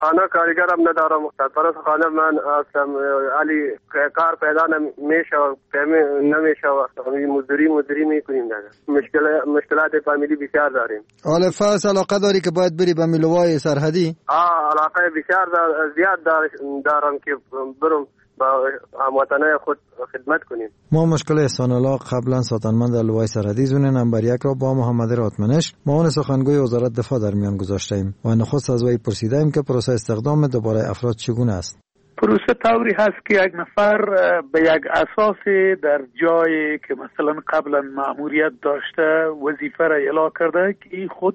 خانه کارگرم ندارم، سرپرست خانه من هستم. علی کار پیدا نمیشه، نمیشه، مزدوری میکنیم دیگه. مشکلات فامیلی بسیار داریم. حالا فرض علاقه داری که باید بری به میلوای سرحدی؟ علاقه بسیار زیاد دارم که برم با هموطنای خود خدمت کنیم. ما مشکل احسان الله قبلا ساتنمند لوای سرحدی زون نمبر 1 را با محمد راتمنش معاون سخنگوی وزارت دفاع در میان گذاشتیم و نخست از وی پرسیدیم که پروسه استخدام دوباره افراد چگونه است. پروسه طوری هست که یک نفر به یک اساس در جایی که مثلا قبلا مأموریت داشته وظیفه را اعلام کرده که خود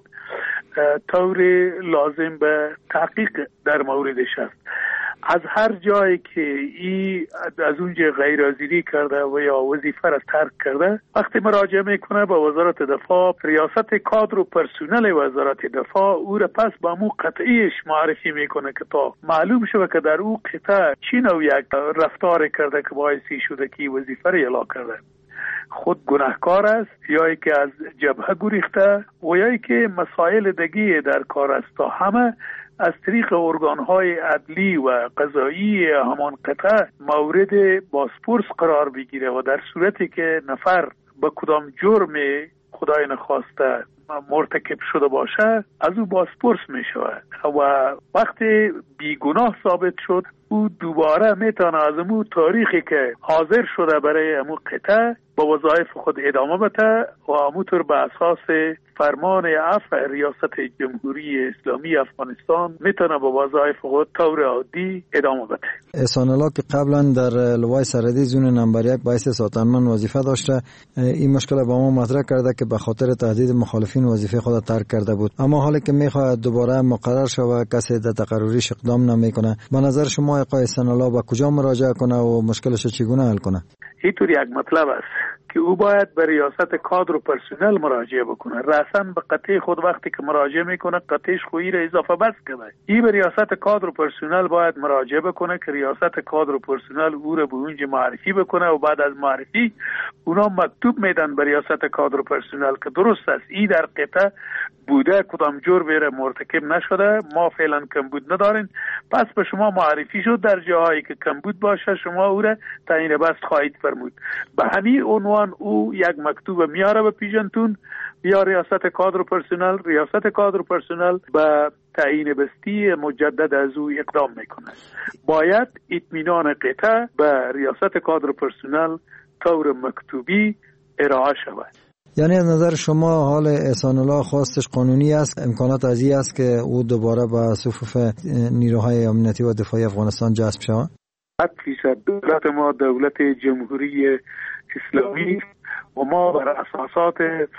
طور لازم به تحقیق در موردش است. از هر جایی که ای از اونجا غیر حاضری کرده و یا وظیفه را ترک کرده، وقتی مراجعه میکنه به وزارت دفاع، ریاست کادر و پرسنل وزارت دفاع او را پس با مو قطعیش معرفی میکنه که تا معلوم شده که در او قطعه چی نوع یک رفتار کرده که باعثی شده که وظیفه را اعلام کرده. خود گناهکار است یا ای که از جبهه گریخته و یا ای که مسائل دیگه در کار است. تا همه از طریق ارگان‌های عدلی و قضایی همان قطعه مورد بازپرس قرار بگیره و در صورتی که نفر به کدام جرم خدای نخواسته مرتکب شده باشه از او بازپرس می شود و وقتی بیگناه ثابت شد او دوباره میتونه از امو تاریخی که حاضر شده برای امو قطعه با وظایف خود ادامه بده و همونطور به اساس فرمان عفو ریاست جمهوری اسلامی افغانستان میتونه با وظایف خود طور عادی ادامه بده. احسان الله که قبلا در لوای سرحدی زون نمبر 1 باعث ساتنمند وظیفه داشته، این مشکل با ما مطرح کرده که به خاطر تهدید مخالفین وظیفه خود ترک کرده بود، اما حالا که میخواد دوباره مقرر شود کسی در تقرریش اقدام نمیکنه. به نظر شما آقای احسان الله با کجا مراجعه کنه و مشکلش چگونه حل کنه؟ اینطور یک مطلب است که او باید به ریاست کادر و پرسنل مراجعه بکنه. رأساً به قطعه خود وقتی که مراجعه میکنه قطعش خویی را اضافه بس کنه. این به ریاست کادر و پرسنل باید مراجعه بکنه که ریاست کادر و پرسنل او را به اونجا معرفی بکنه و بعد از معرفی اونا مکتوب میدن به ریاست کادر و پرسنل که درست است این در قطعه بوده، کدام جرم را مرتکب نشده، ما فعلا کمبود ندارین، پس به شما معرفی شد در جاهایی که کمبود باشه شما او را تعیین بست خواهید فرمود. به همین عنوان او یک مکتوب میاره به پیژنتون یا ریاست کادر و پرسنل، ریاست کادر و پرسنل به تعیین بستی مجدد از او اقدام میکنه. باید اطمینان قطعه به ریاست کادر و پرسنل طور مکتوبی ارائه شود. یعنی از نظر شما حال احسان الله خواستش قانونی است، امکانات ازی است که او دوباره به صفوف نیروهای امنیتی و دفاعی افغانستان جذب شود؟ 100% دولت ما دولت جمهوری اسلامی و ما بر اساسات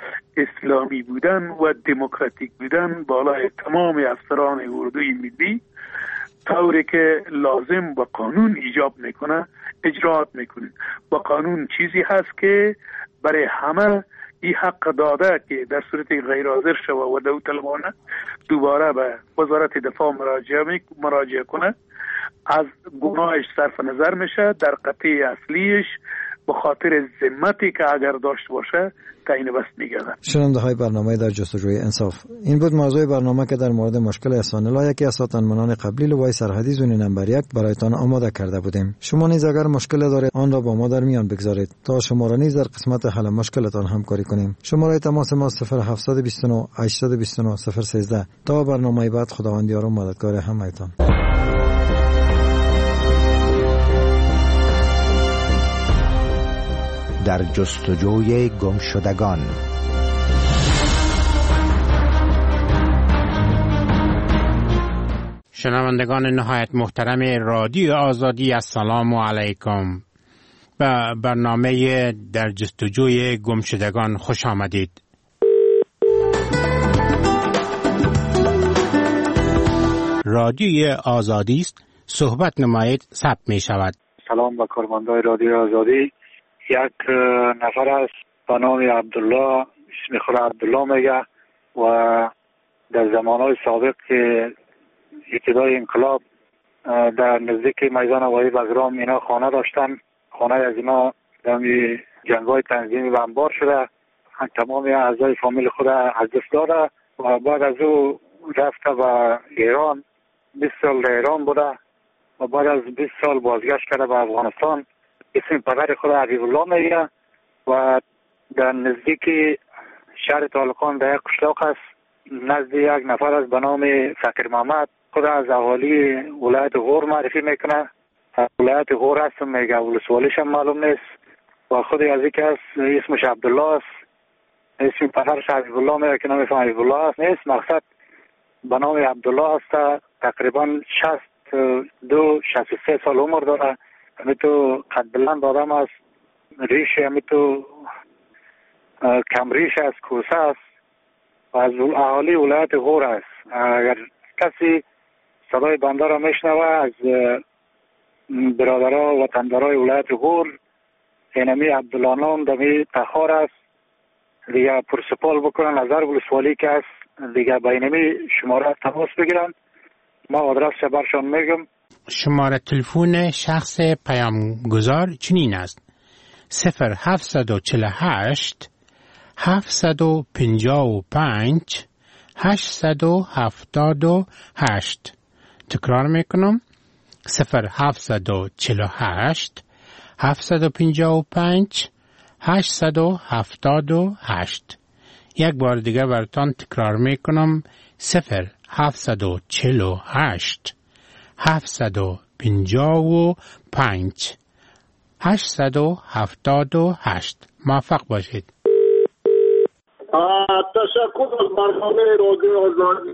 اسلامی بودن و دموکراتیک بودن بالای تمام افسران اردوی ملی طوری که لازم با قانون ایجاب میکنه اجرات میکنه. با قانون چیزی هست که برای همه این حق داده که در صورت غیر حاضر شوه و داوطلبانه دوباره به وزارت دفاع مراجعه کنه، از گناهش صرف نظر میشه، در قطعه اصلیش به خاطر ذمتی که اگر داشت باشه تعیین بست میگردن. شنونده های برنامه در جستجوی انصاف، این بود موضوع برنامه که در مورد مشکل احسان الله یکی از ساتنمندان قبلی لوای سرحدی زون نمبر 1 برایتان آماده کرده بودیم. شما نیز اگر مشکل دارید آن را با ما در میان بگذارید تا شما را نیز در قسمت حل مشکلتان همکاری کنیم. شماره تماس ما 0729 829 013. تا برنامه بعد خداوند یار و مددگار همه‌تان. در جستجوی گمشدگان. شنوندگان نهایت محترم رادیو آزادی، السلام علیکم. به برنامه در جستجوی گمشدگان خوش آمدید. رادیو آزادی است، صحبت نمایید ثبت می شود. سلام به کارمندان رادیو آزادی. یک نفر است به نام عبدالله، اسم خود عبدالله میگه و در زمانهای سابق که ابتدای انقلاب در نزدیک میدان هوایی بگرام اینا خانه داشتن. خانه از اینا در جنگ‌های تنظیمی بمبار شده، تمام اعضای فامیل خود از دست داده و بعد از او رفته به ایران 20 سال در ایران بوده و بعد از 20 سال بازگشت کرده به افغانستان. اسم پدر خود حبیب الله میگه و در نزدیک شهر طالقان در یک قشلاق است. نزد یک نفر از به نام فقیر محمد خود از اهالی ولایت غور معرفی میکنه. ولایت غور هستم میگه، ولسوالیش هم معلوم نیست و خود از یکی است اسمش عبدالله است. اسم پدرش حبیب الله میگه که نمیفهم حبیب الله است نیست، مقصد به نام عبدالله است. تقریبا 63 سال عمر داره. همی تو قد بلند آدم است، ریش همی تو کم ریش است، کوسه است و از اهالی ولایت غور است. اگر کسی صدای بنده را میشنوه از برادرها و وطندارای ولایت غور، اینمی عبدالله نام دمی تخار است دیگه، پرسپال بکنن نظر ولسوالی که است دیگه، با اینمی شماره تماس بگیرن. ما آدرس برشان میگم. شماره تلفن شخص پیامگذار چنین است: 0748 755 878. تکرار میکنم: 0748 755 878. یک بار دیگه براتان تکرار میکنم: 0748 755 878. موفق باشید. تشکر از برنامه رادیو آزادی.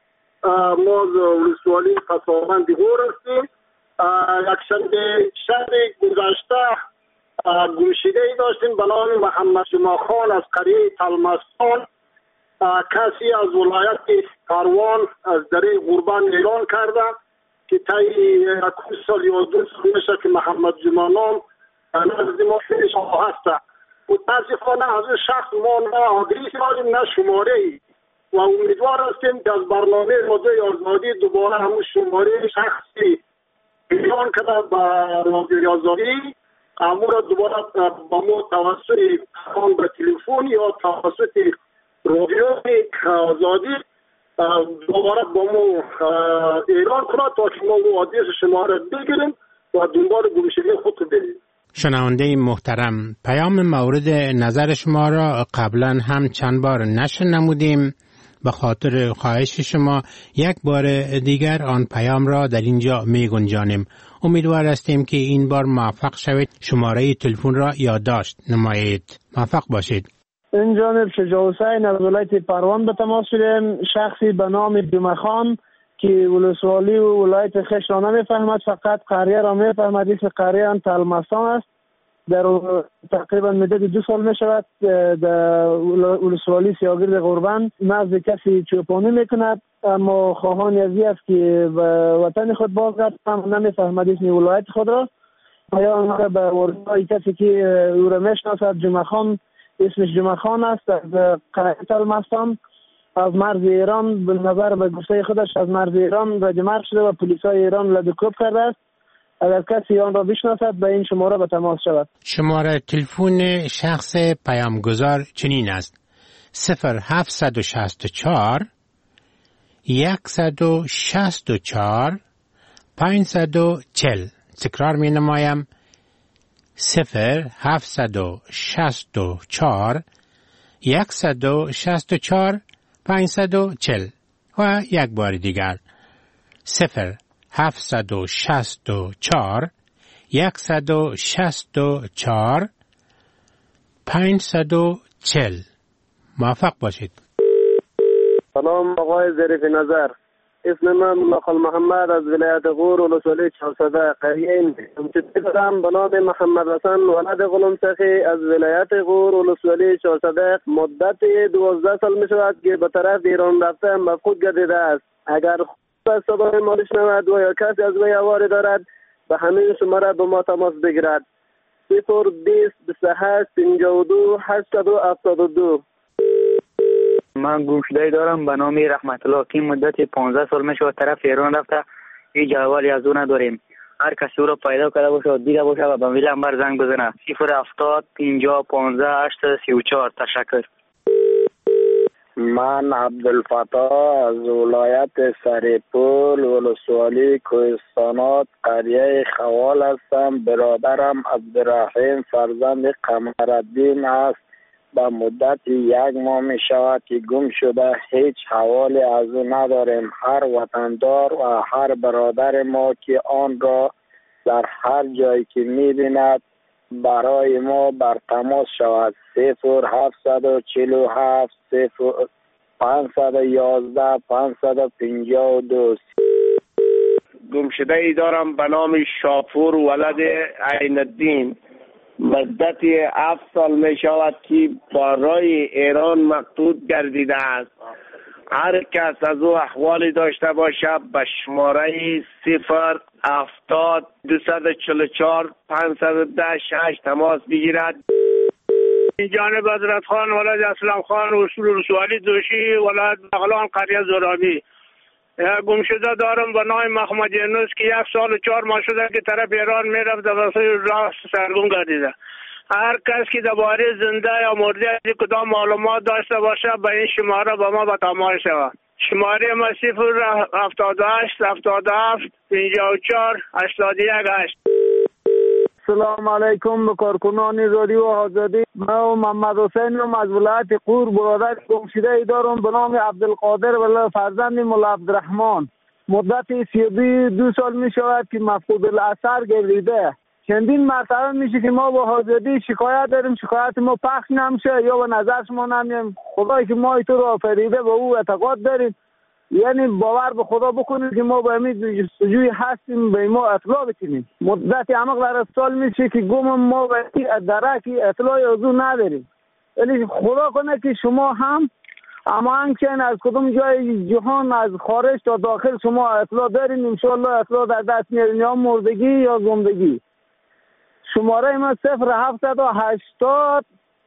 ما ولسوالی قصابند غور هستیم. یک شب گذشته گمشده ای داشتیم به نام محمد جمعه خان از قریه تلمستان. کسی از ولایت کاروان از دره غربان اعلان کرده که طی 1 سال یا 2 سال میشه که محمد جمعه نام نزد ما پیش هسته. متاسفانه از این شخص ما نه آدرس داریم نه شماره ای و امیدوار هستیم که از برنامه رادیو آزادی دوباره همون شماره شخصی اعلان کرده به رادیو آزادی، امور دوباره با ما توسط خان به تلفن یا توسط رادیو آزادی دوباره با ما اعلان کنه تا که ما آدرس شما را بگیریم و دنبال گمشدگی خود بریم. شنونده محترم، پیام مورد نظر شما را قبلا هم چند بار نشر نمودیم. به خاطر خواهش شما یک بار دیگر آن پیام را در اینجا می گنجانیم. امیدوار هستیم که این بار موفق شوید شماره تلفن را یادداشت نمایید. موفق باشید. این جانب شجاع حسین از ولایت پروان به تماس شدیم. شخصی به نام جمعه خان که ولسوالی و ولایت خش را نمیفهمد، فقط قریه را میفهمد. اسم قریه هم تلمستان است. در تقریبا مدت 2 سال می شود در ولسوالی سیاگرد غربان نزد کسی چوپانی میکند، اما خواهان ازی است که به وطن خود بازگرد، هم نمیفهمد اسم ولایت خود را. یا به وردای کسی که او را میشناسد، جمعه خان، اسمش جمعه خان است، از قریه تلمستان، از مرز ایران به نظر به گفته خودش از مرز ایران رجمرگ شده و پلیسای ایران لدکوب کرده است. اگر کسی آن را بشناسد به این شماره به تماس شود. شماره تلفن شخص پیامگذار چنین است: 0764 164 540. تکرار می نمایم: 0764 164 540. و یک بار دیگر: 0764 164 540. موفق باشید. سلام آقای ظریف نظر. اسم من مقال محمد از ولایت غور ولسوالی 400 قریه دارم. به نام محمد حسن ولد غلام سخی از ولایت غور ولسوالی 400 مدت 12 سال می شود که به طرف ایران رفته مفقود گردیده است. اگر خود صدای ما بشنود و یا کسی از وی حواله دارد به همین شماره به ما تماس بگیرد: 020 28 52 872. من گمشده دارم به نام رحمت الله که مدت 15 سال میشه طرف ایران رفته. هیچ احوالی از او نداریم. هر کسی او را پیدا کرده باشه و دیده باشه و به ویلنبر زنگ بزنه: 070 50 15 834. تشکر. من عبدالفتاح از ولایت سریپول ولسوالی کوهستانات قریه خوال هستم. برادرم عبدالرحیم فرزند قمرالدین است. با مدت 1 ماه می شود که گم شده. هیچ حوالی از او نداریم. هر وطندار و هر برادر ما که آن را در هر جایی که می بیند برای ما بر تماس شود. 0747 511 552. گمشده ای دارم به نام شاپور ولد عین الدین. مدت 7 سال می شود که با رای ایران مقتول گردیده است. هر کس از او احوالی داشته باشه به شماره 070 244 510 تماس بگیرد. جانب حضرت خان ولد اسلام خان ولسوالی دوشی ولایت بغلان قریه زرابی. گمشده دارم به نام محمد یونس که 1 سال و 4 ماه شده که طرف ایران میرفت واسه راه سرگم گردیده. هر کس که درباره زنده یا مرده از کدام معلومات داشته باشه به این شماره با ما به تماس شود. شماره ما 078 77 54 818. سلام علیکم به کارکنان رادیو آزادی. من محمد حسین از ولایت قور برادر گمشده ای دارم به نام عبدالقادر ولد فرزند مولا عبدالرحمن. مدت 32 سال می شود که مفقود الاثر گردیده. چندین مرتبه میشه که ما با آزادی شکایت داریم، شکایت ما پخش نمیشه یا به نظر شما نمیاد. خدایی که ما تو رو آفریده به او اعتقاد داریم، یعنی باور به خدا بکنید که ما به امید جستجوی هستیم به ما اطلاع بکنیم. مدت عمق در سال میشه که گم ما به درکی اطلاعی از او نداریم. یعنی خدا کنه که شما هم اما انچین از کدوم جای جهان از خارج تا داخل شما اطلاع دارین، انشاءالله اطلاع در دست میارین، یا مردگی یا زندگی. شماره ما 0780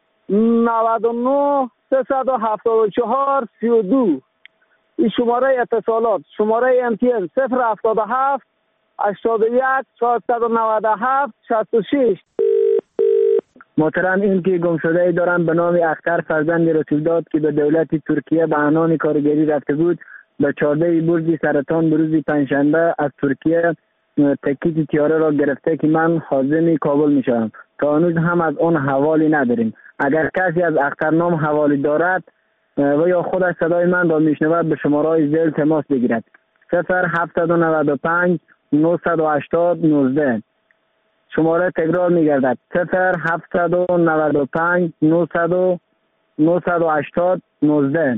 99 374 32. این شماره اتصالات. شماره امتیاز 077 81 497 66. محترم، این که گم شده ای دارم به نام اختر فرزند رسولداد که به دولت ترکیه به عنوان کارگری رفته بود. به 14 برج سرطان به روز پنجشنبه از ترکیه تکیت تیاره را گرفته که من حازم کابل می شوم. تا هنوز هم از آن حوالی نداریم. اگر کسی از اخترنام حوالی دارد و یا خودش صدای من را میشنود به شماره ذیل تماس بگیرد. 0795 980 19. شماره تکرار میگردد 0795 980 19.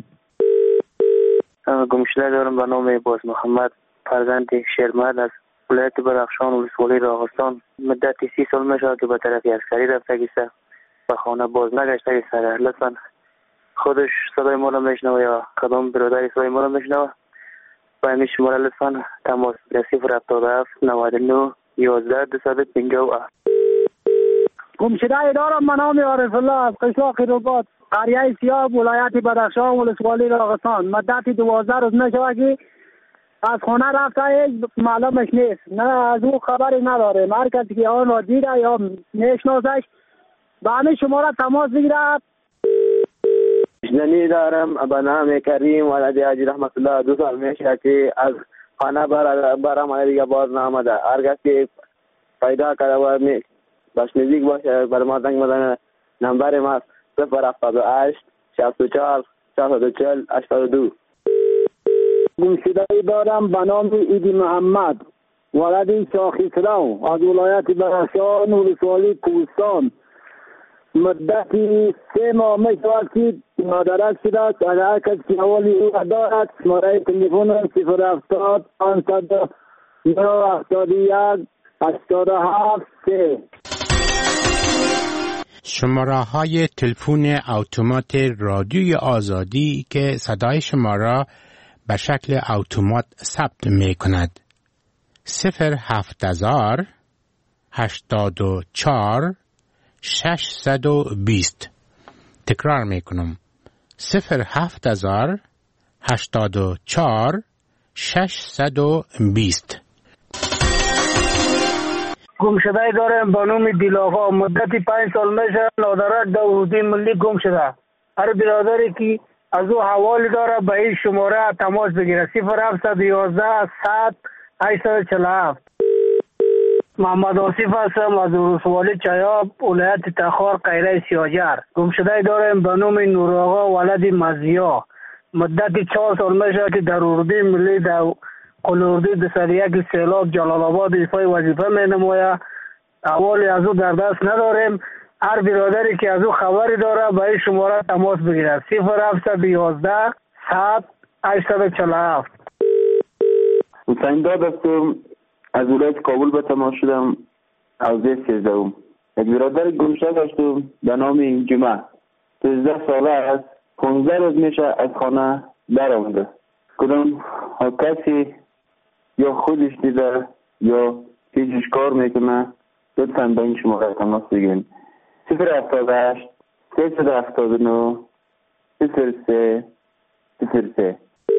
گمشده دارم به نام باز محمد فرزند شیرمرد از ولایت بدخشان ولسوالی راغستان. مدت 30 سال میشود که به طرف عسکری رفته گیسته و خانه باز نگشته گیسته. لطفا خودش صدای ما را میشنوه یا کدام برادری صدای ما را میشنوه با همین شماره لطفا تماس 077 99 11 257. گمشده دارم به نام عارف الله از قشلاق رباط قریه سیاه ولایت بدخشان ولسوالی راغستان. مدت 12 روز میشود که از خانه رفته، هیچ معلومش نیست، نه از او خبری نداره. هر کسی که آن را دیده یا میشناسش به همین شماره تماس بگیرد. زنی دارم به نام کریم ولد حاجی رحمت الله. 2 سال میشه که از خانه برام دیگه باز نامده. هر کسی پیدا کرده و بس نزدیک باشه بر ما زنگ بزنه. نمبر ما 078 64 440 82. گمشده دارم به نام ایدی محمد ولد شاخیسرو از ولایت بدخشان ولسوالی کوهستان. مدتی 3 ماه می شود که نادرک شده است. اگر هر کسی که حوالی او دارد شماره تلفن 070 581 87 3. شماره های تلفن اتومات رادیوی آزادی که صدای شما را به شکل اتومات ثبت می کند. 070 84 620. تکرار می کنم 070 84 620. گمشده دارم به نام دیلاغا. مدتی 5 سال میشه نادرک داودی ملی گم شده. هر برادری که از او حوالی داره به این شماره تماس بگیره 0711 100 847. محمد آصف هستم از ولسوالی چایاب ولایت تخار قیره سیاجر. گمشده داریم به نام نوراغا ولد مزیا. مدت 4 سال میشه که در اردوی ملی در قلوردی 201 سیلاب جلال آباد ایفای وظیفه می نماید. احوالی از او در دست نداریم. هر برادری که از او خبری داره به این شماره تماس بگیرد 0711 100 847. حسین داد هستم از ولایت کابل به تماس شدم از 13. یک برادر گمشده داشتم به نام جمعه 13 ساله است. 15 روز میشه از خانه درآمده. کدام کسی یا خودش دیده یا هیچ کار میکنه لطفاً به این شماره تماس بگیرید 078 379 03 03.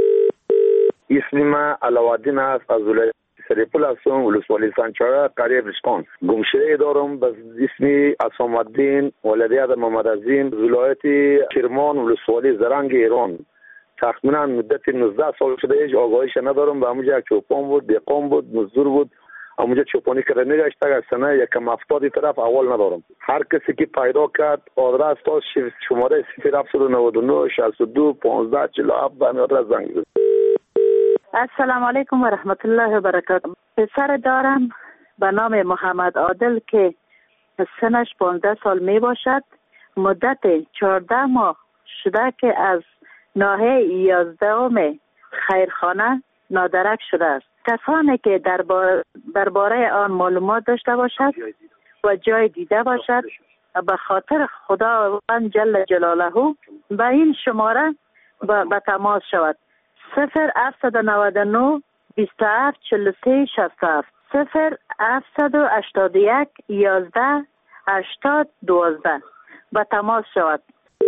اسم من علاوالدین است از ولایت سریپول هستم ولسوالی سنچاره قریه رشقان. گمشده دارم به اسم اسام الدین ولایت محمد عظیم ولایت کرمان ولسوالی زرنگ ایران. تقریبا مدت 19 سال شده هیچ آگاهیش ندارم. به همونجا چوپان بود، دیقان بود، مزدور بود. همونجا چوپانی کرده نگشت تا سنه یکم 70 طرف اول ندارم. هر کسی که پیدا کرد آدرس تا شماره 0799 62 15 47 به آدرس زنگ بزنید. السلام علیکم و رحمت الله و برکاته. پسر دارم به نام محمد عادل که سنش 15 سال می باشد. مدت 14 ماه شده که از ناحیه 11 خیرخانه نادرک شده است. کسانی که درباره آن معلومات داشته باشد و جای دیده باشد به خاطر خداوند جل جلاله به این شماره به تماس شود 0799 27 43 67 0781 11 80 12 به تماس شود.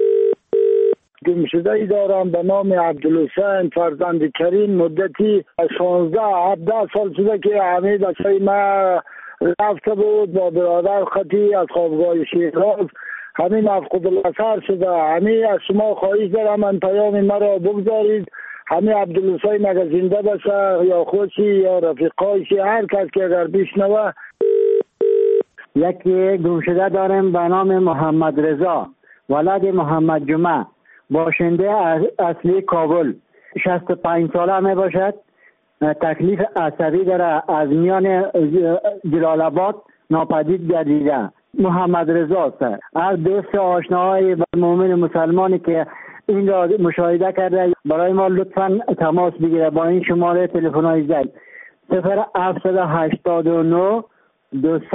گمشده دارم به نام عبدالحسین فرزند کریم. مدتی 16-17 سال شده که حمید اصلی ما رفته بود با برادر خطی از خوابگاه شیراز. همین افقد الاثر شده. همین از شما خواهش دارم من پیام مرا بگذارید. همین عبدالحسین اگر زنده باشه یا خوشی یا رفیقایشی هر کس که اگر بشنوه. یکی گمشده دارم به نام محمد رضا ولد محمد جمعه باشنده اصلی کابل 65 ساله می باشد. تکلیف عصبی داره از میان جلال آباد ناپدید گردیده. محمد رضا است. هر دوست آشناهای مؤمن مسلمانی که این را مشاهده کرده برای ما لطفاً تماس بگیره با این شماره تلفن‌های زنگ 0789 200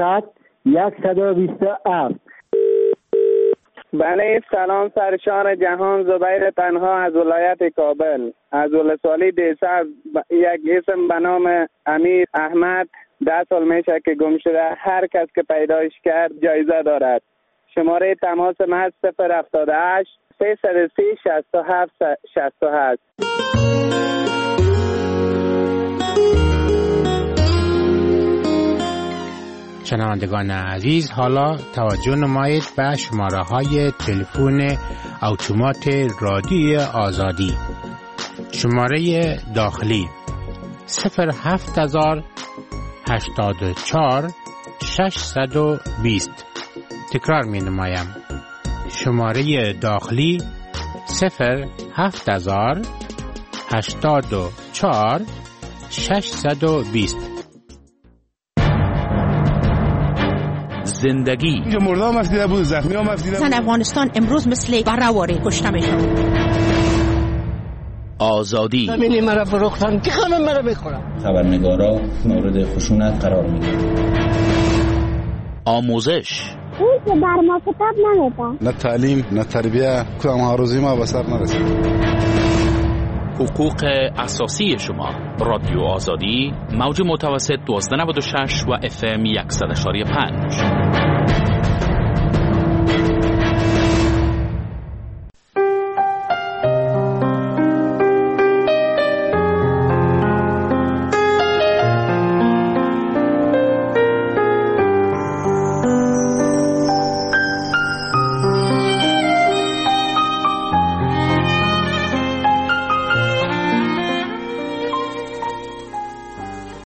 127. بله سلام سرشان جهان زبیر تنها از ولایت کابل از ولسوالی دیسه. یک اسم به نام امیر احمد 10 سال میشه که گم شده. هر کس که پیدایش کرد جایزه دارد. شماره تماس من 078 330 67 68. شنوندگان عزیز حالا توجه نمایید به شماره های تلفن اتومات رادیوی آزادی. شماره داخلی 07000 84 620. تکرار می نمایم. شماره داخلی 07000 84 620. زندگی اینجا مرده هم افدیده بود، زخمی هم افدیده بود. زن افغانستان امروز مثل برهواره کشته میشن. آزادی زمینی مرا فروختن که خانم مرا بخورم. خبرنگارا مورد خشونت قرار میگیرن. آموزش اون که در ما کتاب نمیده. نه تعلیم نه تربیه کدام آرزوی ما به سر نرسید. حقوق اساسی شما. رادیو آزادی موج متوسط 1296 و FM 100.5.